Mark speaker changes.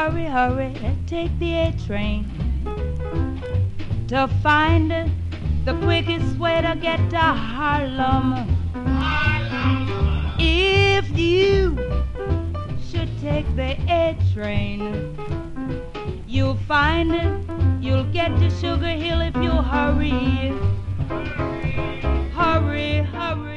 Speaker 1: hurry, hurry, take the A train to find the quickest way to get to Harlem. If you should take the A train, you'll find you'll get to Sugar Hill if you hurry. Hurry, hurry.